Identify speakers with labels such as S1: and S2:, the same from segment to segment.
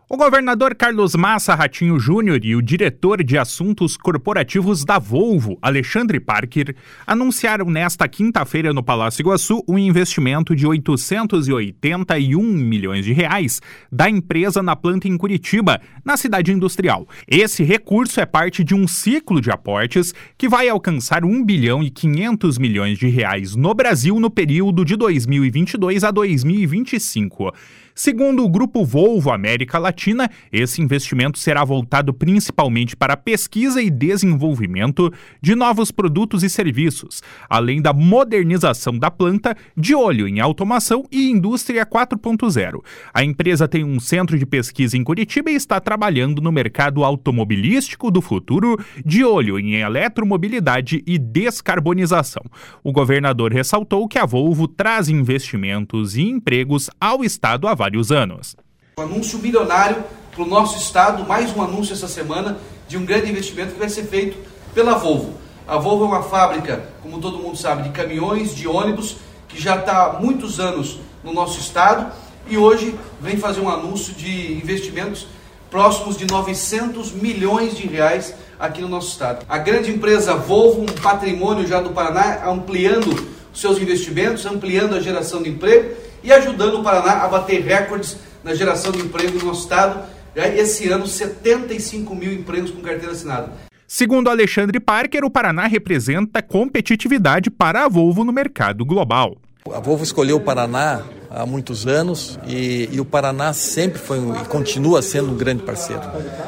S1: O governador Carlos Massa Ratinho Júnior e o diretor de assuntos corporativos da Volvo, Alexandre Parker, anunciaram nesta quinta-feira no Palácio Iguaçu um investimento de 881 milhões de reais da empresa na planta em Curitiba, na cidade industrial. Esse recurso é parte de um ciclo de aportes que vai alcançar 1 bilhão e 500 milhões de reais no Brasil no período de 2022 a 2025. Segundo o Grupo Volvo América Latina, esse investimento será voltado principalmente para a pesquisa e desenvolvimento de novos produtos e serviços, além da modernização da planta, de olho em automação e indústria 4.0. A empresa tem um centro de pesquisa em Curitiba e está trabalhando no mercado automobilístico do futuro, de olho em eletromobilidade e descarbonização. O governador ressaltou que a Volvo traz investimentos e empregos ao estado há vários anos.
S2: Um anúncio milionário para o nosso estado, mais um anúncio essa semana de um grande investimento que vai ser feito pela Volvo. A Volvo é uma fábrica, como todo mundo sabe, de caminhões, de ônibus, que já está há muitos anos no nosso estado e hoje vem fazer um anúncio de investimentos próximos de 900 milhões de reais aqui no nosso estado. A grande empresa Volvo, um patrimônio já do Paraná, ampliando seus investimentos, ampliando a geração de emprego e ajudando o Paraná a bater recordes na geração de emprego no nosso estado. Esse ano, 75 mil empregos com carteira assinada.
S1: Segundo Alexandre Parker, o Paraná representa competitividade para a Volvo no mercado global.
S3: A Volvo escolheu o Paraná há muitos anos e o Paraná sempre foi e continua sendo um grande parceiro.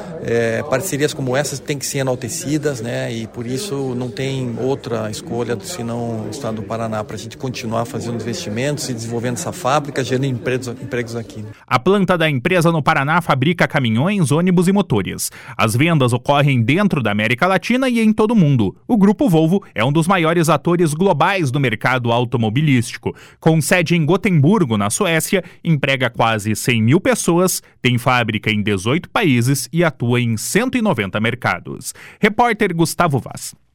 S3: Parcerias como essas têm que ser enaltecidas, né? E por isso não tem outra escolha senão o estado do Paraná para a gente continuar fazendo investimentos e desenvolvendo essa fábrica, gerando empregos aqui.
S1: A planta da empresa no Paraná fabrica caminhões, ônibus e motores. As vendas ocorrem dentro da América Latina e em todo o mundo. O Grupo Volvo é um dos maiores atores globais do mercado automobilístico. Com sede em Gotemburgo, na Suécia, emprega quase 100 mil pessoas, tem fábrica em 18 países e atua em 190 mercados. Repórter Gustavo Vaz.